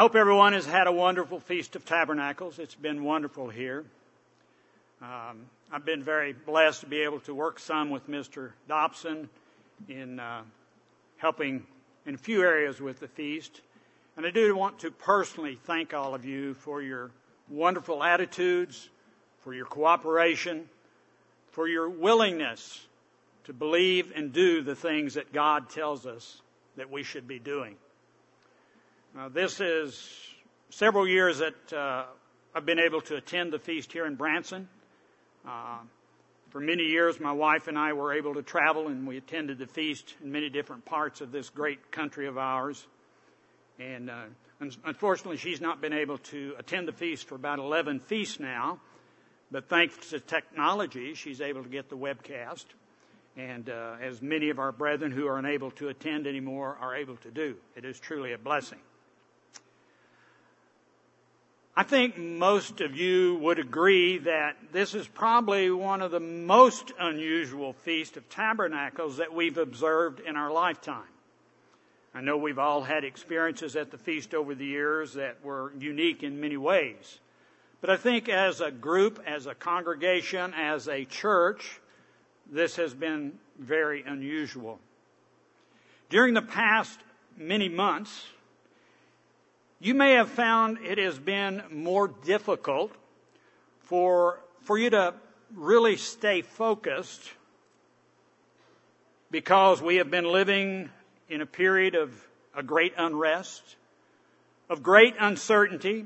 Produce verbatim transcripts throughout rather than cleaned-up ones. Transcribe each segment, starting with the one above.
hope everyone has had a wonderful Feast of Tabernacles. It's been wonderful here. Um, I've been very blessed to be able to work some with Mister Dobson in uh, helping in a few areas with the feast. And I do want to personally thank all of you for your wonderful attitudes, for your cooperation, for your willingness to believe and do the things that God tells us that we should be doing. Now, this is several years that uh, I've been able to attend the feast here in Branson. Uh, for many years, my wife and I were able to travel, and we attended the feast in many different parts of this great country of ours. And uh, unfortunately, she's not been able to attend the feast for about eleven feasts now. But thanks to technology, she's able to get the webcast. And uh, as many of our brethren who are unable to attend anymore are able to do. It is truly a blessing. I think most of you would agree that this is probably one of the most unusual Feast of Tabernacles that we've observed in our lifetime. I know we've all had experiences at the feast over the years that were unique in many ways. But I think as a group, as a congregation, as a church, this has been very unusual. During the past many months, you may have found it has been more difficult for, for you to really stay focused because we have been living in a period of a great unrest, of great uncertainty,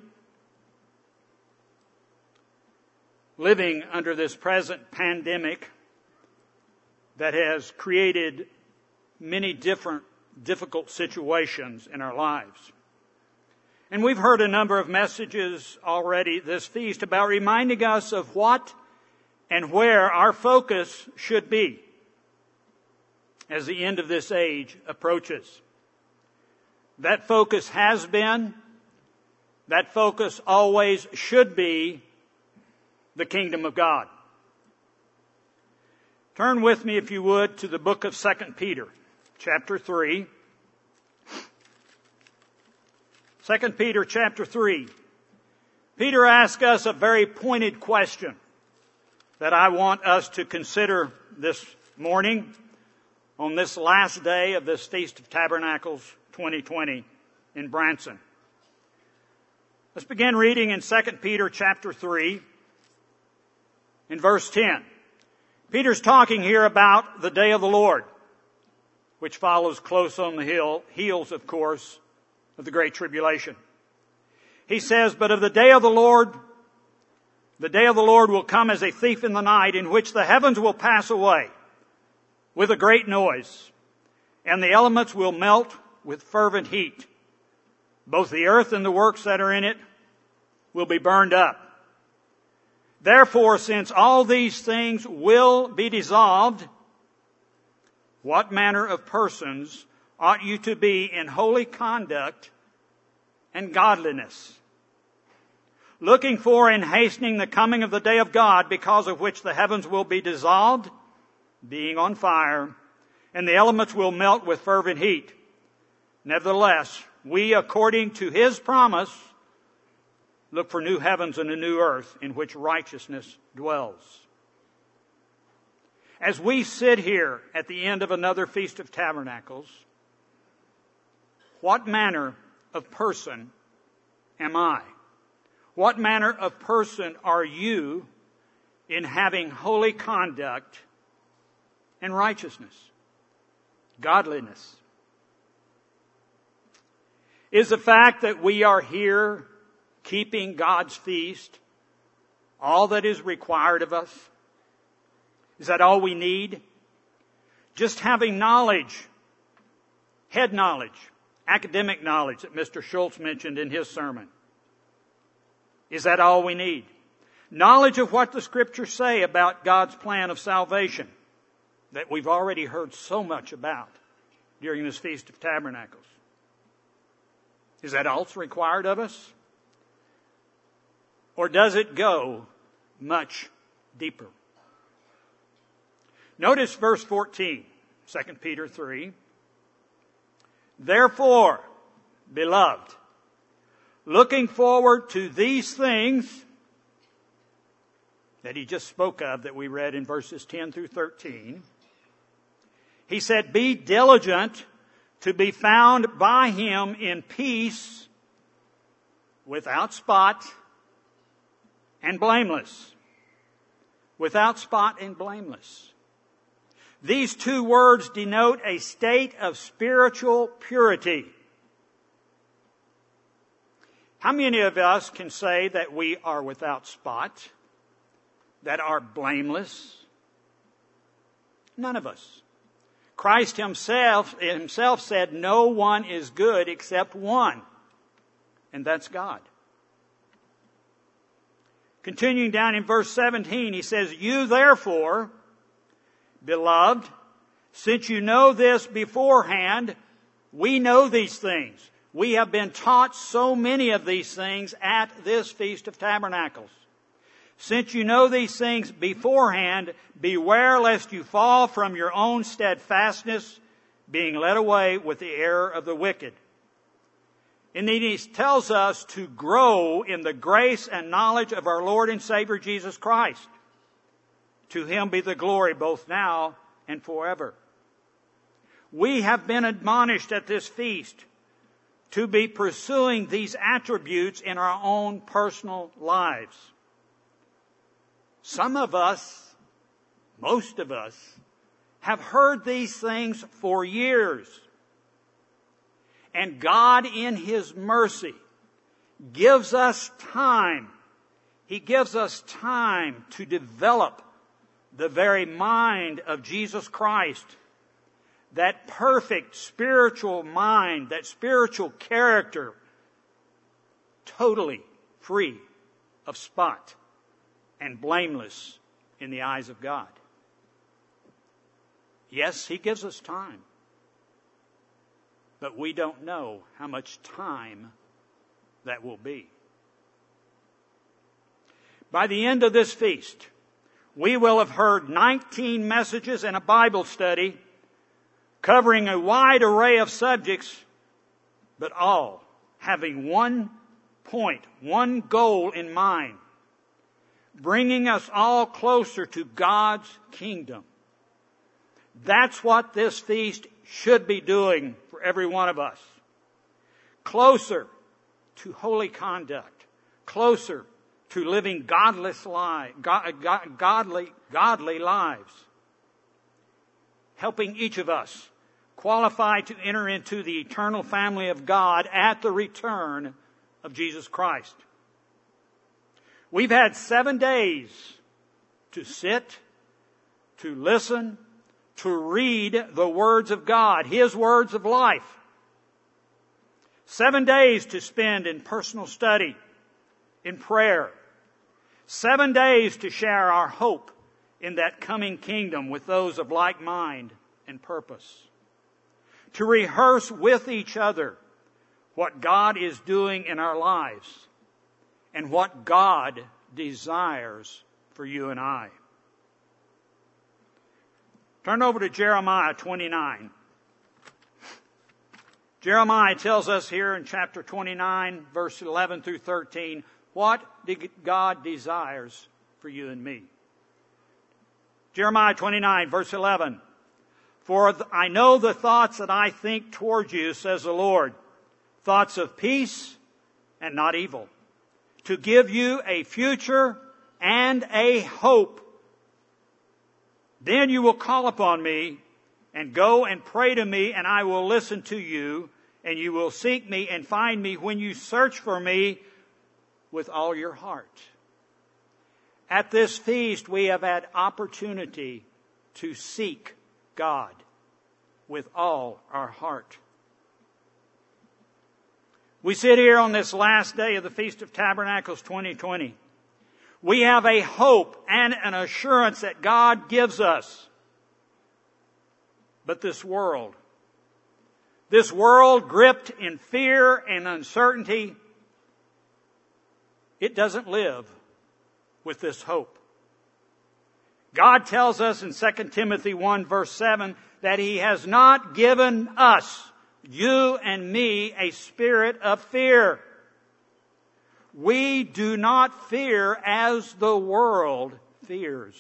living under this present pandemic that has created many different difficult situations in our lives. And we've heard a number of messages already this feast about reminding us of what and where our focus should be as the end of this age approaches. That focus has been, that focus always should be the kingdom of God. Turn with me, if you would, to the book of Second Peter, chapter three. Second Peter chapter three. Peter asks us a very pointed question that I want us to consider this morning on this last day of this Feast of Tabernacles twenty twenty in Branson. Let's begin reading in Second Peter chapter three in verse ten. Peter's talking here about the day of the Lord, which follows close on the hill, heels, of course, of the Great Tribulation. He says, "But of the day of the Lord, the day of the Lord will come as a thief in the night, in which the heavens will pass away with a great noise, and the elements will melt with fervent heat. Both the earth and the works that are in it will be burned up. Therefore, since all these things will be dissolved, what manner of persons ought you to be in holy conduct and godliness, looking for and hastening the coming of the day of God, because of which the heavens will be dissolved, being on fire, and the elements will melt with fervent heat. Nevertheless, we, according to His promise, look for new heavens and a new earth in which righteousness dwells." As we sit here at the end of another Feast of Tabernacles, what manner of person am I? What manner of person are you in having holy conduct and righteousness, godliness? Is the fact that we are here keeping God's feast all that is required of us? Is that all we need? Just having knowledge, head knowledge, academic knowledge that Mister Schultz mentioned in his sermon. Is that all we need? Knowledge of what the Scriptures say about God's plan of salvation that we've already heard so much about during this Feast of Tabernacles. Is that all that's required of us? Or does it go much deeper? Notice verse fourteen, Second Peter three. "Therefore, beloved, looking forward to these things that he just spoke of that we read in verses ten through thirteen, he said, be diligent to be found by him in peace, without spot and blameless. Without spot and blameless. These two words denote a state of spiritual purity. How many of us can say that we are without spot, that are blameless? None of us. Christ himself, himself said, no one is good except one, and that's God. Continuing down in verse seventeen, he says, you therefore, beloved, since you know this beforehand, we know these things. We have been taught so many of these things at this Feast of Tabernacles. Since you know these things beforehand, beware lest you fall from your own steadfastness, being led away with the error of the wicked. And then he tells us to grow in the grace and knowledge of our Lord and Savior Jesus Christ. To him be the glory both now and forever. We have been admonished at this feast to be pursuing these attributes in our own personal lives. Some of us, most of us, have heard these things for years. And God in His mercy gives us time. He gives us time to develop the very mind of Jesus Christ. That perfect spiritual mind, that spiritual character, totally free of spot and blameless in the eyes of God. Yes, He gives us time. But we don't know how much time that will be. By the end of this feast, we will have heard nineteen messages and a Bible study covering a wide array of subjects, but all having one point, one goal in mind, bringing us all closer to God's kingdom. That's what this feast should be doing for every one of us. Closer to holy conduct, closer to living godless lives, godly, godly lives, helping each of us qualify to enter into the eternal family of God at the return of Jesus Christ. We've had seven days to sit, to listen, to read the words of God, His words of life. Seven days to spend in personal study, in prayer. Seven days to share our hope in that coming kingdom with those of like mind and purpose. To rehearse with each other what God is doing in our lives and what God desires for you and I. Turn over to Jeremiah twenty-nine. Jeremiah tells us here in chapter twenty-nine, verse eleven through thirteen, what God desires for you and me. Jeremiah twenty-nine, verse eleven. For I know the thoughts that I think toward you, says the Lord, thoughts of peace and not evil, to give you a future and a hope. Then you will call upon me and go and pray to me, and I will listen to you, and you will seek me and find me when you search for me with all your heart. At this feast, we have had opportunity to seek God with all our heart. We sit here on this last day of the Feast of Tabernacles twenty twenty. We have a hope and an assurance that God gives us. But this world, this world gripped in fear and uncertainty, it doesn't live with this hope. God tells us in Second Timothy one verse seven that He has not given us, you and me, a spirit of fear, We do not fear as the world fears.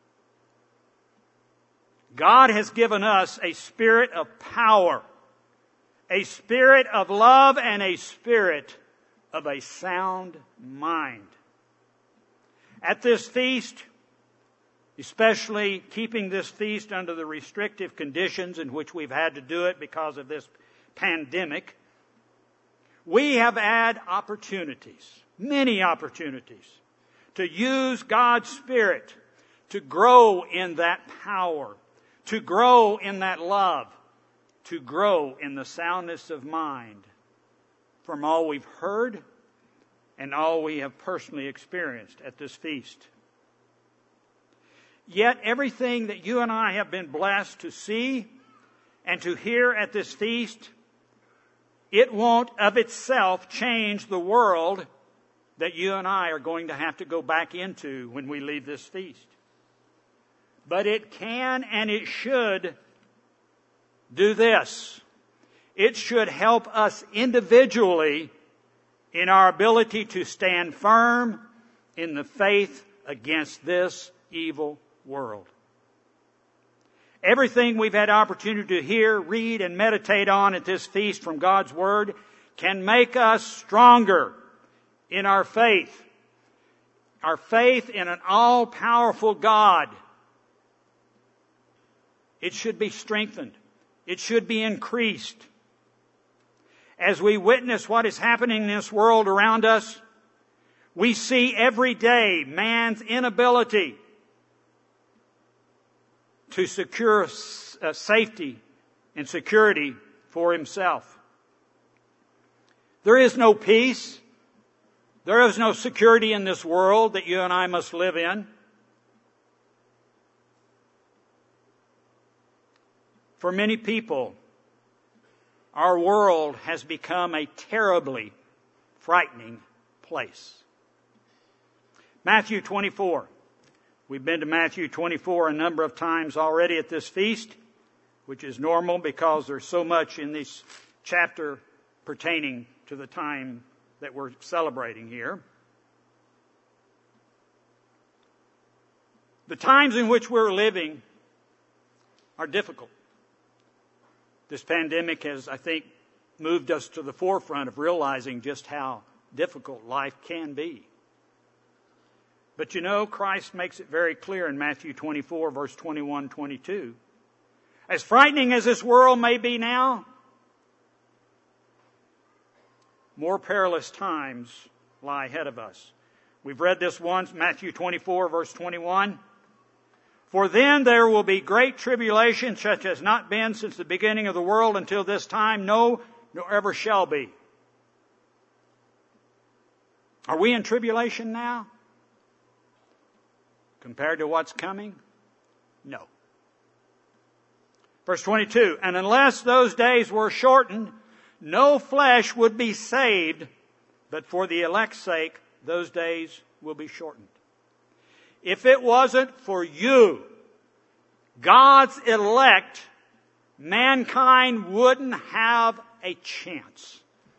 God has given us a spirit of power, a spirit of love, and a spirit of a sound mind. At this feast, especially keeping this feast under the restrictive conditions in which we've had to do it because of this pandemic, we have had opportunities, many opportunities, to use God's Spirit to grow in that power, to grow in that love, to grow in the soundness of mind from all we've heard and all we have personally experienced at this feast. Yet everything that you and I have been blessed to see and to hear at this feast, it won't of itself change the world that you and I are going to have to go back into when we leave this feast. But it can and it should do this. It should help us individually in our ability to stand firm in the faith against this evil world. Everything we've had opportunity to hear, read, and meditate on at this feast from God's Word can make us stronger in our faith. Our faith in an all-powerful God. It should be strengthened. It should be increased. As we witness what is happening in this world around us, we see every day man's inability to secure uh, safety and security for himself. There is no peace. There is no security in this world that you and I must live in. For many people, our world has become a terribly frightening place. Matthew twenty-four. We've been to Matthew twenty-four a number of times already at this feast, which is normal because there's so much in this chapter pertaining to the time that we're celebrating here. The times in which we're living are difficult. This pandemic has, I think, moved us to the forefront of realizing just how difficult life can be. But you know, Christ makes it very clear in Matthew twenty-four, verse twenty-one, twenty-two. As frightening as this world may be now, more perilous times lie ahead of us. We've read this once, Matthew twenty-four, verse twenty-one. For then there will be great tribulation, such as not been since the beginning of the world until this time, no, nor ever shall be. Are we in tribulation now? Compared to what's coming? No. Verse twenty-two, and unless those days were shortened, no flesh would be saved, but for the elect's sake, those days will be shortened. If it wasn't for you, God's elect, mankind wouldn't have a chance.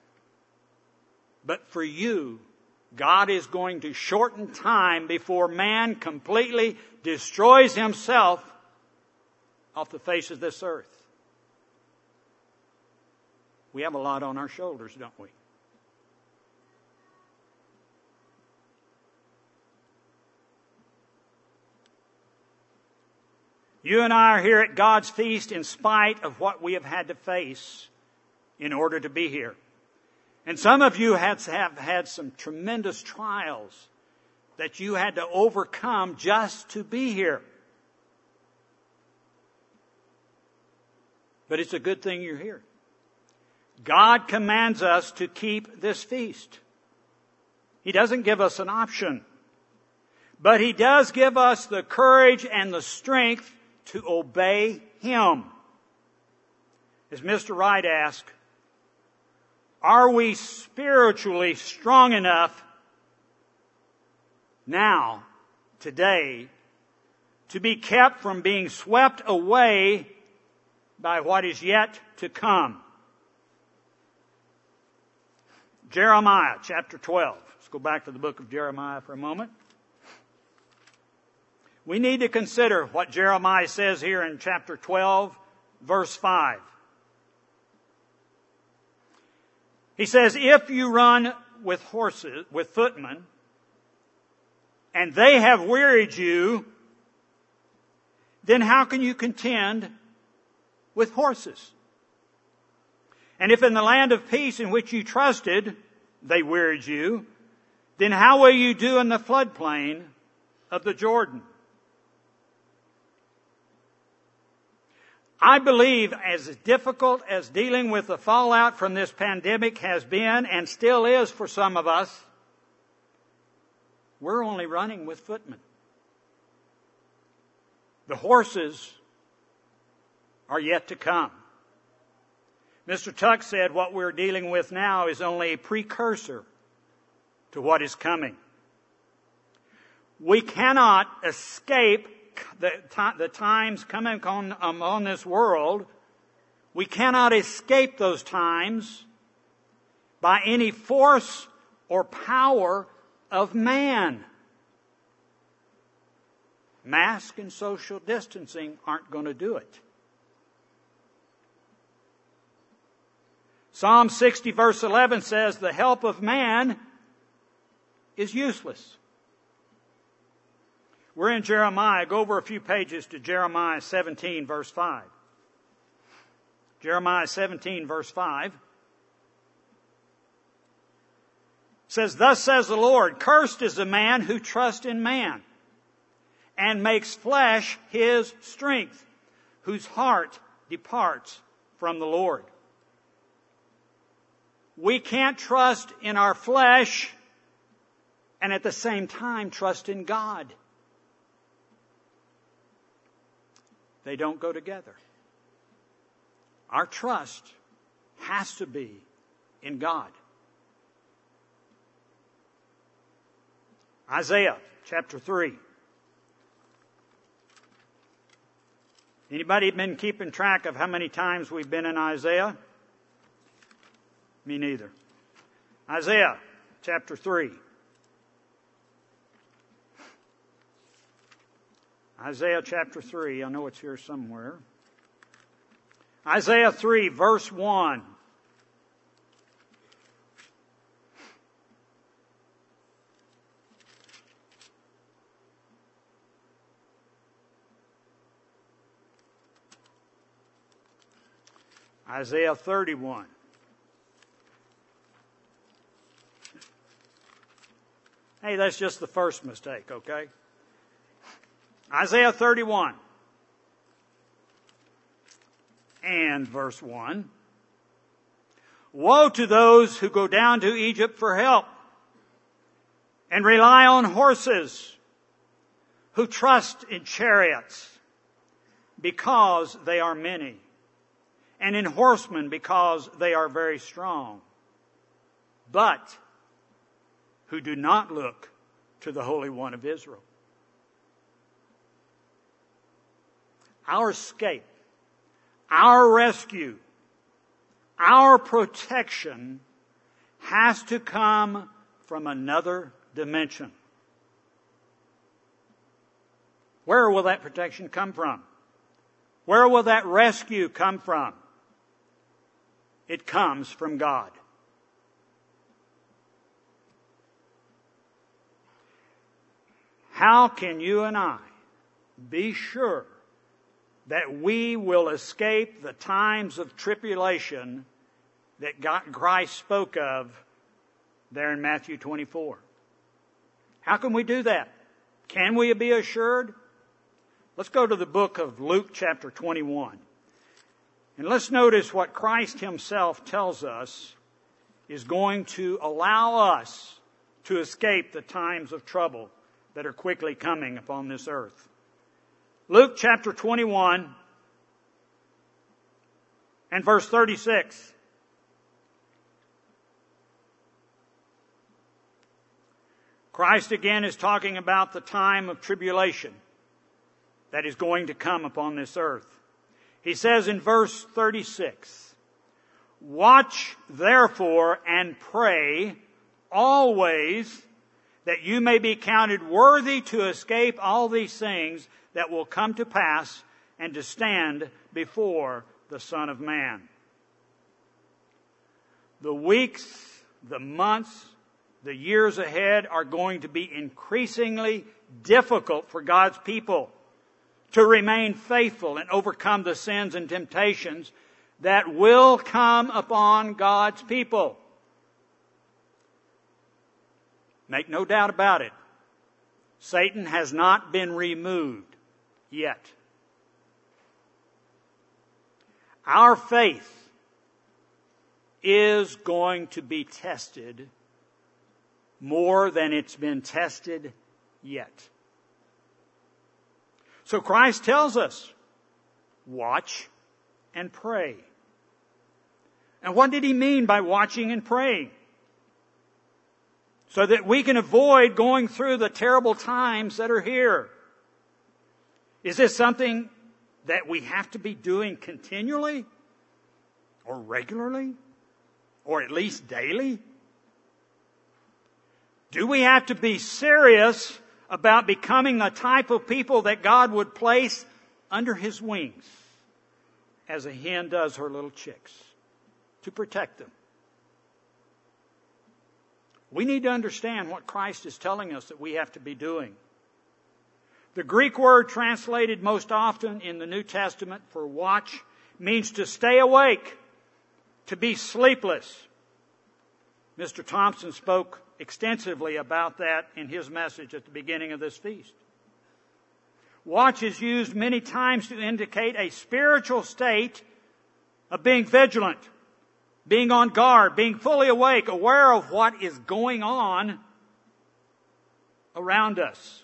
But for you, God is going to shorten time before man completely destroys himself off the face of this earth. We have a lot on our shoulders, don't we? You and I are here at God's feast in spite of what we have had to face in order to be here. And some of you have, have had some tremendous trials that you had to overcome just to be here. But it's a good thing you're here. God commands us to keep this feast. He doesn't give us an option. But He does give us the courage and the strength to obey Him. As Mister Wright asked, are we spiritually strong enough now, today, to be kept from being swept away by what is yet to come? Jeremiah chapter twelve. Let's go back to the book of Jeremiah for a moment. We need to consider what Jeremiah says here in chapter twelve, verse five. He says, if you run with horses, with footmen, and they have wearied you, then how can you contend with horses? And if in the land of peace in which you trusted, they wearied you, then how will you do in the floodplain of the Jordan? I believe as difficult as dealing with the fallout from this pandemic has been and still is for some of us, we're only running with footmen. The horses are yet to come. Mister Tuck said what we're dealing with now is only a precursor to what is coming. We cannot escape the, the times coming on, um, on this world. We cannot escape those times by any force or power of man. Mask and social distancing aren't going to do it. Psalm sixty verse eleven says, the help of man is useless. We're in Jeremiah. Go over a few pages to Jeremiah seventeen verse five. Jeremiah seventeen verse five says, thus says the Lord, cursed is the man who trusts in man and makes flesh his strength, whose heart departs from the Lord. We can't trust in our flesh and at the same time trust in God. They don't go together. Our trust has to be in God. Isaiah chapter three. Anybody been keeping track of how many times we've been in Isaiah? Me neither. Isaiah chapter three. Isaiah chapter three. I know it's here somewhere. Isaiah three verse one. Isaiah thirty-one. Hey, that's just the first mistake, okay? Isaiah thirty-one and verse one. Woe to those who go down to Egypt for help and rely on horses, who trust in chariots because they are many, and in horsemen because they are very strong, but who do not look to the Holy One of Israel. Our escape, our rescue, our protection has to come from another dimension. Where will that protection come from? Where will that rescue come from? It comes from God. How can you and I be sure that we will escape the times of tribulation that God, Christ spoke of there in Matthew twenty-four? How can we do that? Can we be assured? Let's go to the book of Luke chapter twenty-one. And let's notice what Christ himself tells us is going to allow us to escape the times of trouble that are quickly coming upon this earth. Luke chapter twenty-one and verse thirty-six. Christ again is talking about the time of tribulation that is going to come upon this earth. He says in verse thirty-six, watch therefore and pray always, that you may be counted worthy to escape all these things that will come to pass and to stand before the Son of Man. The weeks, the months, the years ahead are going to be increasingly difficult for God's people to remain faithful and overcome the sins and temptations that will come upon God's people. Make no doubt about it. Satan has not been removed yet. Our faith is going to be tested more than it's been tested yet. So Christ tells us, watch and pray. And what did he mean by watching and praying? So that we can avoid going through the terrible times that are here. Is this something that we have to be doing continually? Or regularly? Or at least daily? Do we have to be serious about becoming a type of people that God would place under His wings, as a hen does her little chicks, to protect them? We need to understand what Christ is telling us that we have to be doing. The Greek word translated most often in the New Testament for watch means to stay awake, to be sleepless. Mister Thompson spoke extensively about that in his message at the beginning of this feast. Watch is used many times to indicate a spiritual state of being vigilant, being on guard, being fully awake, aware of what is going on around us.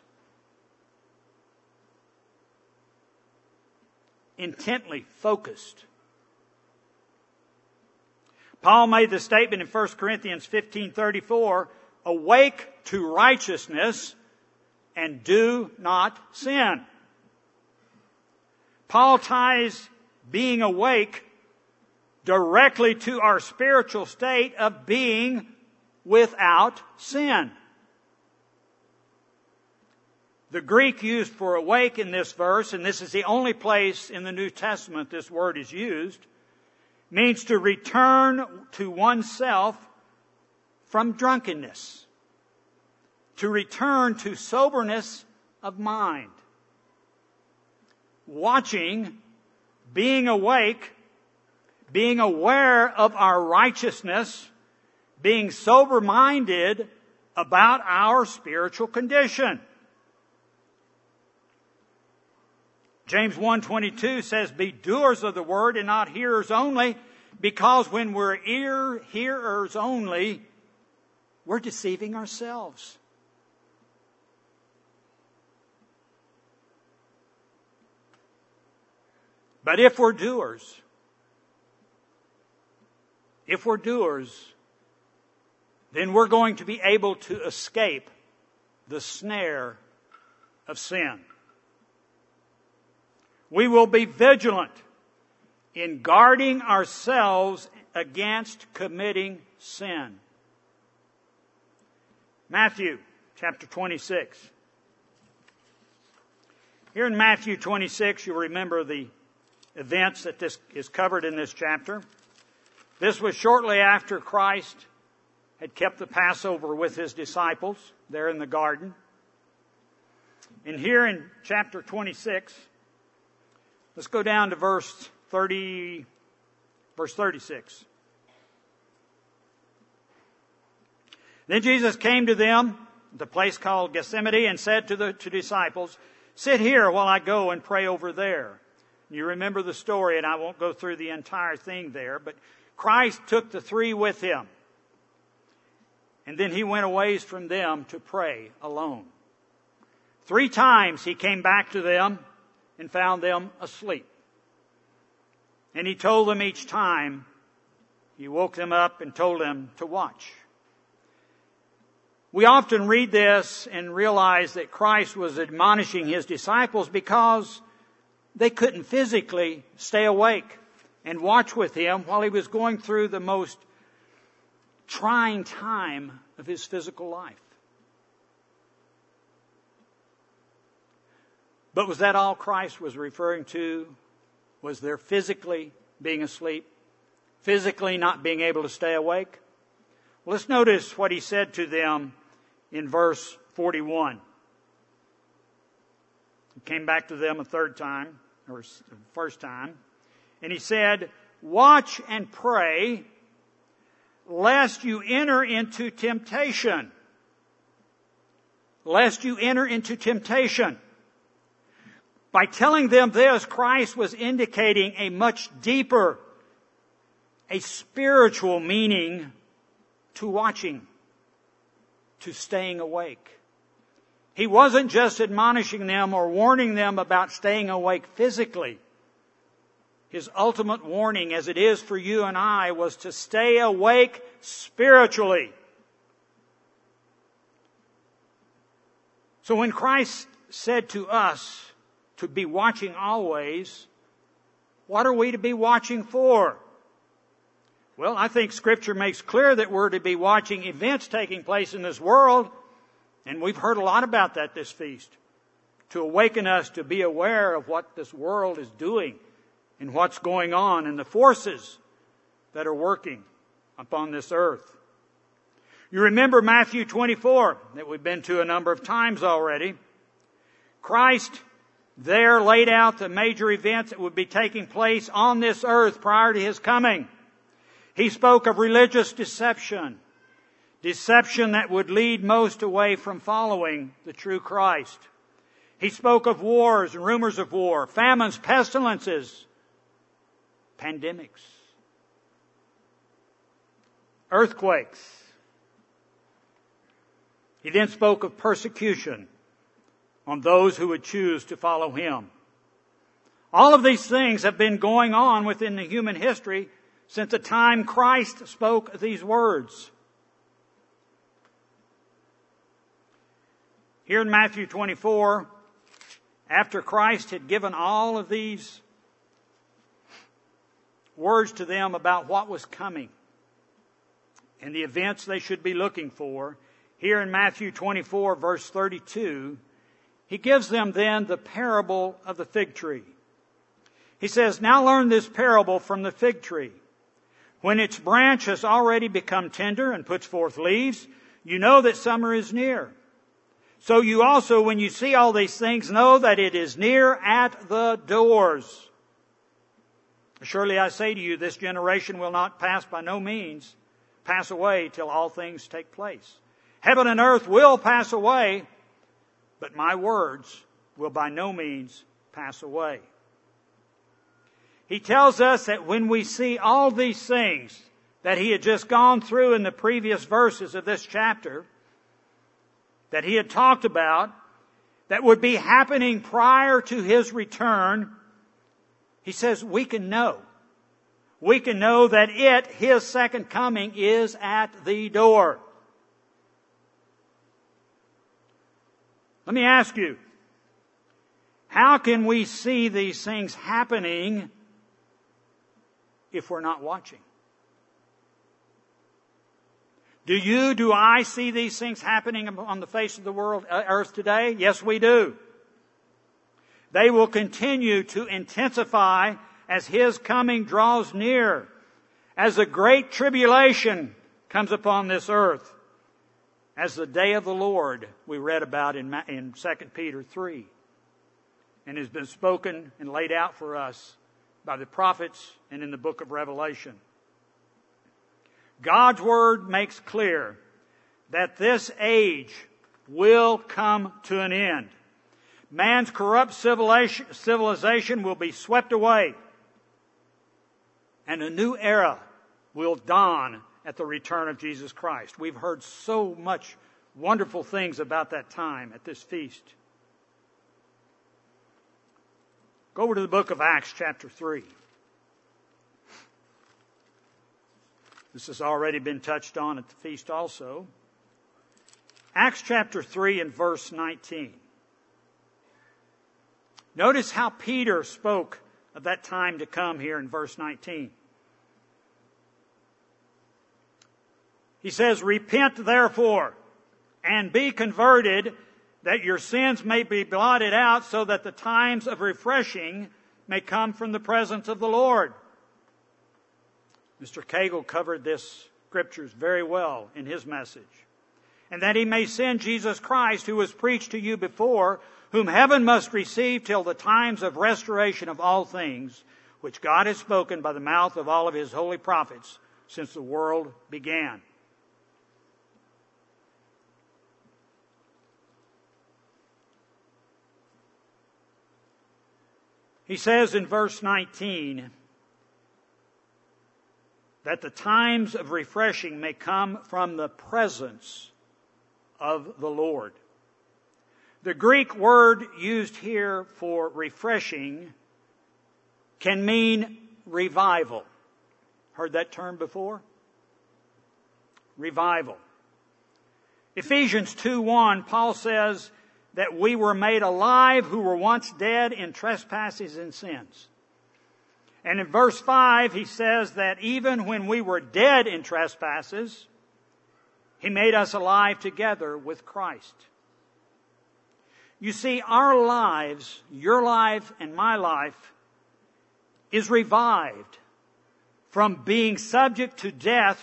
Intently focused. Paul made the statement in First Corinthians fifteen thirty-four, awake to righteousness and do not sin. Paul ties being awake directly to our spiritual state of being without sin. The Greek used for awake in this verse, and this is the only place in the New Testament this word is used, means to return to oneself from drunkenness, to return to soberness of mind. Watching, being awake, being aware of our righteousness, being sober-minded about our spiritual condition. James one twenty-two says, be doers of the word and not hearers only, because when we're ear hearers only, we're deceiving ourselves. But if we're doers, if we're doers, then we're going to be able to escape the snare of sin. We will be vigilant in guarding ourselves against committing sin. Matthew chapter twenty-six. Here in Matthew twenty-six, you'll remember the events that this is covered in this chapter. This was shortly after Christ had kept the Passover with His disciples there in the garden. And here in chapter twenty-six, let's go down to verse thirty, verse thirty-six. Then Jesus came to them, the place called Gethsemane, and said to the to disciples, sit here while I go and pray over there. You remember the story, and I won't go through the entire thing there, but Christ took the three with Him. And then He went a ways from them to pray alone. Three times He came back to them and found them asleep. And He told them each time, He woke them up and told them to watch. We often read this and realize that Christ was admonishing His disciples because they couldn't physically stay awake and watch with Him while He was going through the most trying time of his physical life. But was that all Christ was referring to? Was there physically being asleep? Physically not being able to stay awake? Well, let's notice what he said to them in verse forty-one. He came back to them a third time, or first time, and he said, "Watch and pray, lest you enter into temptation." Lest you enter into temptation. By telling them this, Christ was indicating a much deeper, a spiritual meaning to watching, to staying awake. He wasn't just admonishing them or warning them about staying awake physically. His ultimate warning, as it is for you and I, was to stay awake spiritually. So when Christ said to us to be watching always, what are we to be watching for? Well, I think Scripture makes clear that we're to be watching events taking place in this world, and we've heard a lot about that this feast, to awaken us to be aware of what this world is doing and what's going on and the forces that are working upon this earth. You remember Matthew twenty-four that we've been to a number of times already. Christ there laid out the major events that would be taking place on this earth prior to His coming. He spoke of religious deception, deception that would lead most away from following the true Christ. He spoke of wars and rumors of war, famines, pestilences, pandemics, earthquakes. He then spoke of persecution on those who would choose to follow Him. All of these things have been going on within the human history since the time Christ spoke these words. Here in Matthew twenty-four, after Christ had given all of these words to them about what was coming and the events they should be looking for, here in Matthew twenty-four, verse thirty-two, He gives them then the parable of the fig tree. He says, "Now learn this parable from the fig tree. When its branch has already become tender and puts forth leaves, you know that summer is near. So you also, when you see all these things, know that it is near at the doors. Surely I say to you, this generation will not pass by no means, pass away till all things take place. Heaven and earth will pass away, but my words will by no means pass away." He tells us that when we see all these things that He had just gone through in the previous verses of this chapter, that He had talked about, that would be happening prior to His return, He says we can know. We can know that it, His second coming, is at the door. Let me ask you, how can we see these things happening if we're not watching? Do you, do I see these things happening on the face of the world, earth today? Yes, we do. They will continue to intensify as His coming draws near, as a great tribulation comes upon this earth, as the day of the Lord we read about in, in Second Peter three, and has been spoken and laid out for us by the prophets and in the book of Revelation. God's Word makes clear that this age will come to an end. Man's corrupt civilization will be swept away, and a new era will dawn at the return of Jesus Christ. We've heard so much wonderful things about that time at this feast. Go over to the book of Acts chapter three. This has already been touched on at the feast also. Acts chapter three and verse nineteen. Notice how Peter spoke of that time to come here in verse nineteen. He says, repent therefore and be converted, that your sins may be blotted out, so that the times of refreshing may come from the presence of the Lord. Mister Cagle covered this scriptures very well in his message. And that he may send Jesus Christ, who was preached to you before, whom heaven must receive till the times of restoration of all things, which God has spoken by the mouth of all of his holy prophets since the world began. He says in verse nineteen that the times of refreshing may come from the presence of the Lord. The Greek word used here for refreshing can mean revival. Heard that term before? Revival. Ephesians two one, Paul says that we were made alive who were once dead in trespasses and sins. And in verse five, he says that even when we were dead in trespasses, he made us alive together with Christ. You see, our lives, your life and my life, is revived from being subject to death,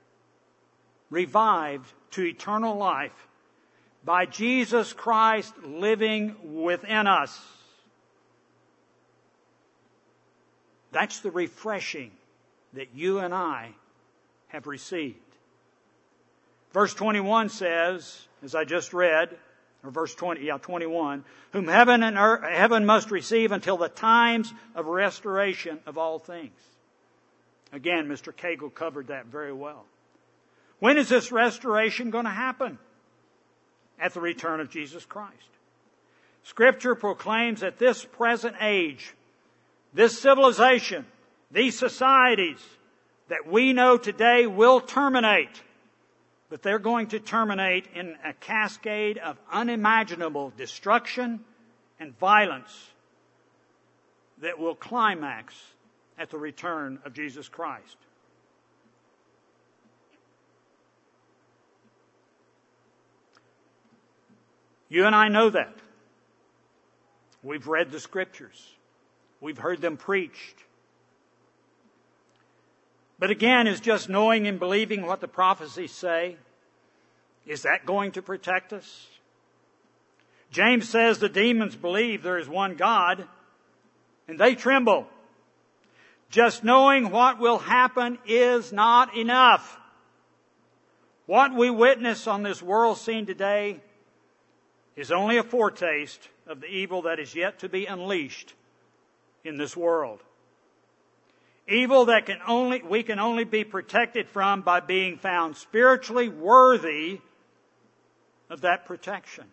revived to eternal life by Jesus Christ living within us. That's the refreshing that you and I have received. Verse twenty-one says, as I just read, or verse twenty, yeah, twenty-one, whom heaven and earth, heaven must receive until the times of restoration of all things. Again, Mister Cagle covered that very well. When is this restoration going to happen? At the return of Jesus Christ. Scripture proclaims that this present age, this civilization, these societies that we know today will terminate, but they're going to terminate in a cascade of unimaginable destruction and violence that will climax at the return of Jesus Christ. You and I know that. We've read the Scriptures. We've heard them preached. But again, is just knowing and believing what the prophecies say, is that going to protect us? James says the demons believe there is one God, and they tremble. Just knowing what will happen is not enough. What we witness on this world scene today is only a foretaste of the evil that is yet to be unleashed in this world. Evil that can only, we can only be protected from by being found spiritually worthy of that protection.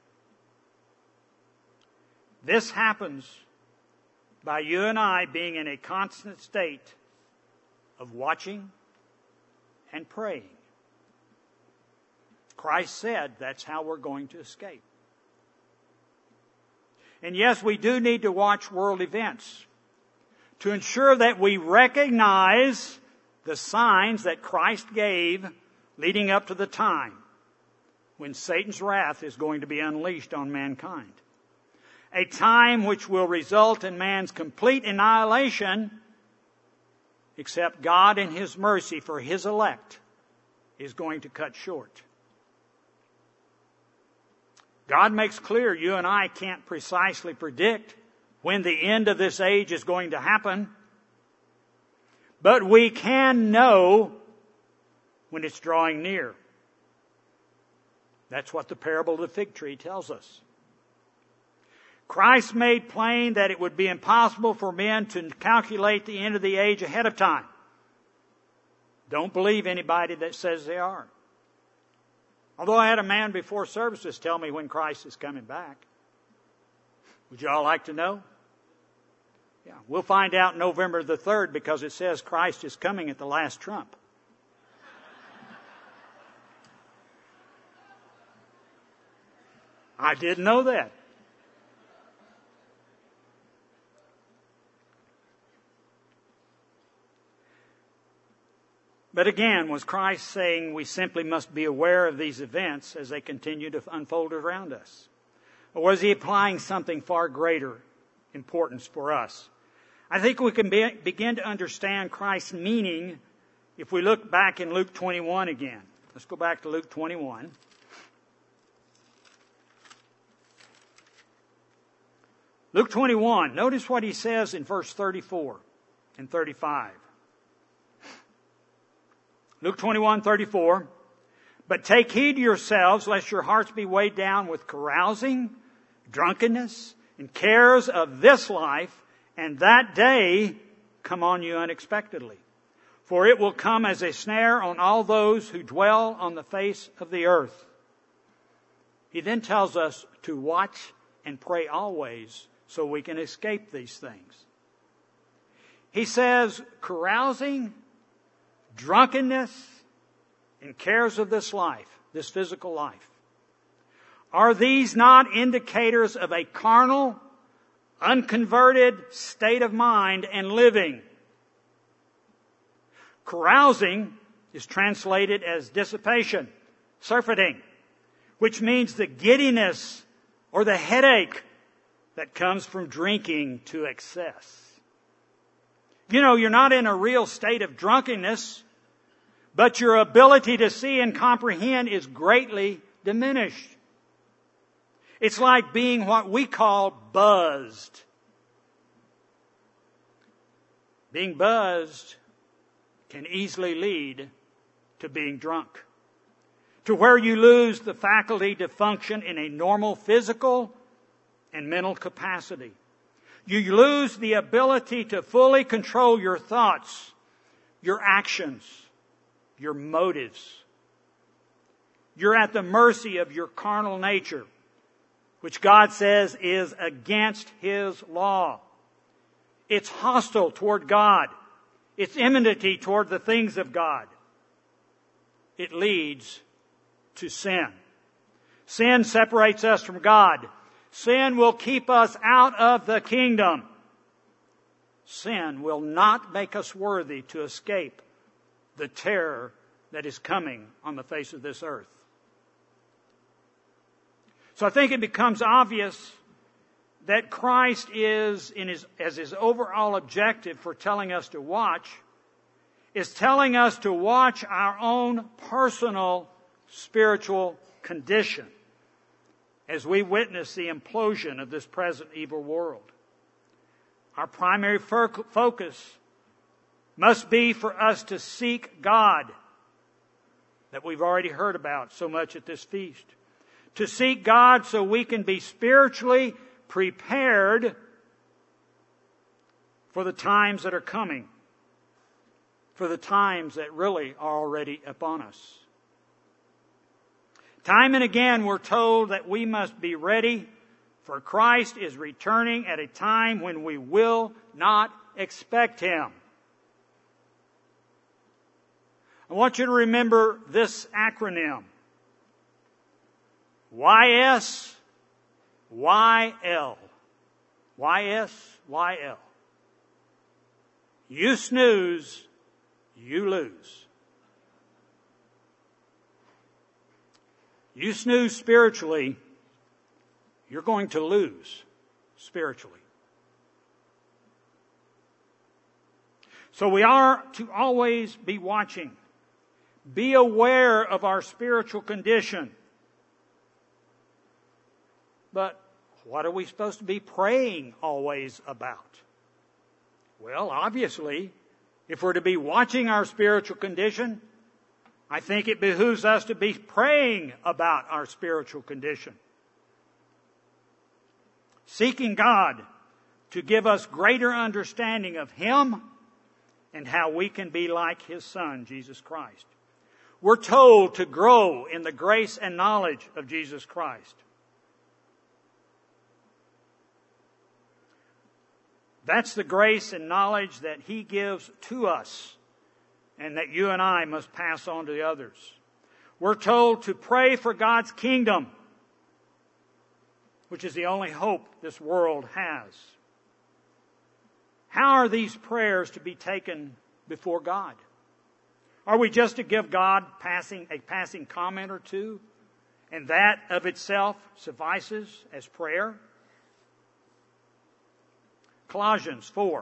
This happens by you and I being in a constant state of watching and praying. Christ said that's how we're going to escape. And yes, we do need to watch world events to ensure that we recognize the signs that Christ gave leading up to the time when Satan's wrath is going to be unleashed on mankind. A time which will result in man's complete annihilation, except God in His mercy for His elect is going to cut short. God makes clear you and I can't precisely predict when the end of this age is going to happen. But we can know when it's drawing near. That's what the parable of the fig tree tells us. Christ made plain that it would be impossible for men to calculate the end of the age ahead of time. Don't believe anybody that says they are. Although I had a man before services tell me when Christ is coming back. Would you all like to know? Yeah, we'll find out November the third because it says Christ is coming at the last trump. I didn't know that. But again, was Christ saying we simply must be aware of these events as they continue to unfold around us? Or was he applying something far greater importance for us? I think we can be, begin to understand Christ's meaning if we look back in Luke twenty-one again. Let's go back to Luke twenty-one. Luke twenty-one, notice what he says in verse thirty-four and thirty-five. Luke twenty-one, thirty-four. But take heed to yourselves, lest your hearts be weighed down with carousing, drunkenness, and cares of this life, and that day come on you unexpectedly. For it will come as a snare on all those who dwell on the face of the earth. He then tells us to watch and pray always so we can escape these things. He says carousing, drunkenness, and cares of this life, this physical life. Are these not indicators of a carnal, unconverted state of mind and living? Carousing is translated as dissipation, surfeiting, which means the giddiness or the headache that comes from drinking to excess. You know, you're not in a real state of drunkenness, but your ability to see and comprehend is greatly diminished. It's like being what we call buzzed. Being buzzed can easily lead to being drunk, to where you lose the faculty to function in a normal physical and mental capacity. You lose the ability to fully control your thoughts, your actions, your motives. You're at the mercy of your carnal nature, which God says is against His law. It's hostile toward God. It's enmity toward the things of God. It leads to sin. Sin separates us from God. Sin will keep us out of the kingdom. Sin will not make us worthy to escape the terror that is coming on the face of this earth. So I think it becomes obvious that Christ is, in his, as his overall objective for telling us to watch, is telling us to watch our own personal spiritual condition as we witness the implosion of this present evil world. Our primary focus must be for us to seek God, that we've already heard about so much at this feast. To seek God so we can be spiritually prepared for the times that are coming, for the times that really are already upon us. Time and again we're told that we must be ready, for Christ is returning at a time when we will not expect Him. I want you to remember this acronym. Y S Y L. Y S Y L. You snooze, you lose. You snooze spiritually, you're going to lose spiritually. So we are to always be watching. Be aware of our spiritual condition. But what are we supposed to be praying always about? Well, obviously, if we're to be watching our spiritual condition, I think it behooves us to be praying about our spiritual condition. Seeking God to give us greater understanding of Him and how we can be like His Son, Jesus Christ. We're told to grow in the grace and knowledge of Jesus Christ. That's the grace and knowledge that He gives to us and that you and I must pass on to the others. We're told to pray for God's kingdom, which is the only hope this world has. How are these prayers to be taken before God? Are we just to give God passing a passing comment or two, and that of itself suffices as prayer? Colossians four.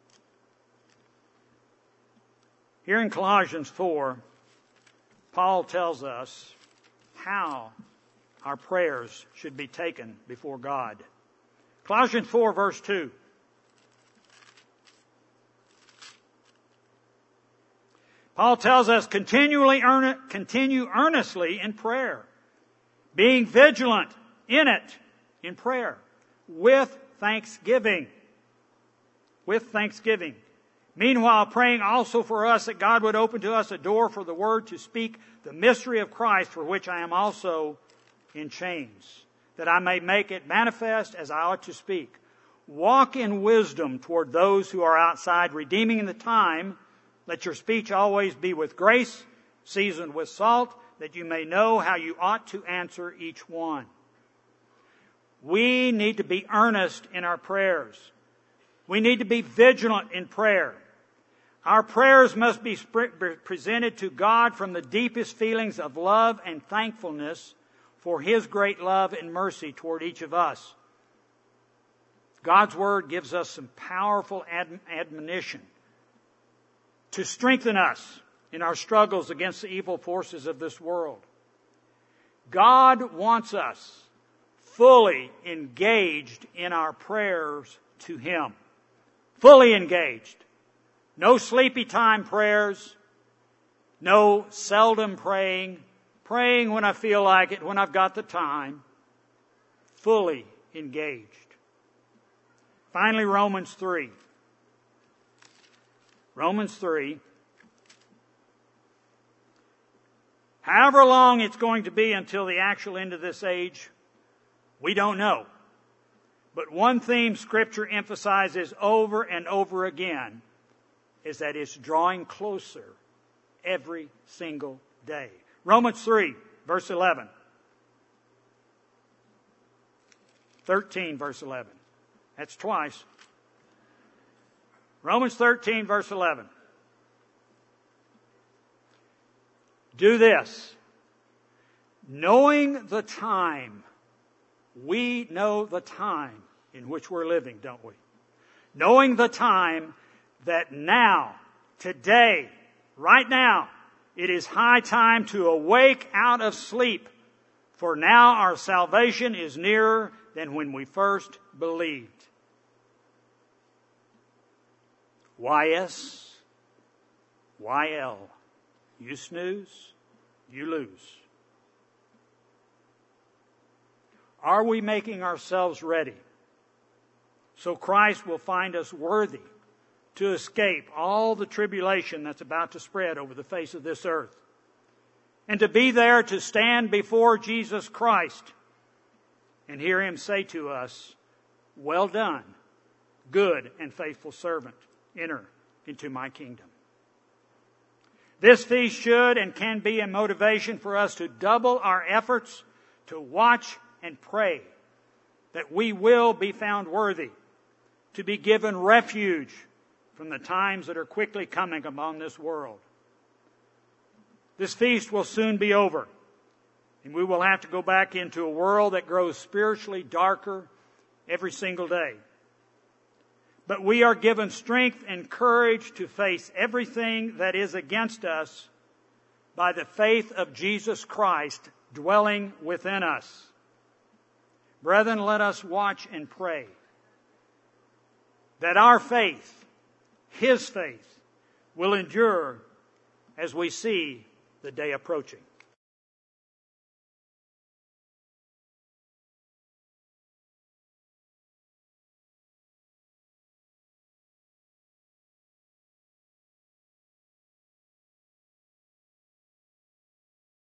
Here in Colossians four, Paul tells us how our prayers should be taken before God. Colossians four, verse two. Paul tells us, continually earn, continue earnestly in prayer, being vigilant in it, in prayer, with thanksgiving. With thanksgiving. Meanwhile, praying also for us that God would open to us a door for the word to speak the mystery of Christ, for which I am also in chains, that I may make it manifest as I ought to speak. Walk in wisdom toward those who are outside, redeeming the time. Let your speech always be with grace, seasoned with salt, that you may know how you ought to answer each one. We need to be earnest in our prayers. We need to be vigilant in prayer. Our prayers must be presented to God from the deepest feelings of love and thankfulness for His great love and mercy toward each of us. God's Word gives us some powerful ad- admonition to strengthen us in our struggles against the evil forces of this world. God wants us fully engaged in our prayers to Him. Fully engaged. No sleepy time prayers. No seldom praying. Praying when I feel like it, when I've got the time. Fully engaged. Finally, Romans three. Romans three. However long it's going to be until the actual end of this age, we don't know. But one theme Scripture emphasizes over and over again is that it's drawing closer every single day. Romans three, verse eleven. thirteen, verse eleven. That's twice. Romans thirteen, verse eleven. Do this, knowing the time. We know the time in which we're living, don't we? Knowing the time that now, today, right now, it is high time to awake out of sleep, for now our salvation is nearer than when we first believed. Y S, Y L. You snooze, you lose. Are we making ourselves ready so Christ will find us worthy to escape all the tribulation that's about to spread over the face of this earth, and to be there to stand before Jesus Christ and hear Him say to us, well done, good and faithful servant, enter into my kingdom. This feast should and can be a motivation for us to double our efforts to watch and pray that we will be found worthy to be given refuge from the times that are quickly coming upon this world. This feast will soon be over, and we will have to go back into a world that grows spiritually darker every single day. But we are given strength and courage to face everything that is against us by the faith of Jesus Christ dwelling within us. Brethren, let us watch and pray that our faith, His faith, will endure as we see the day approaching.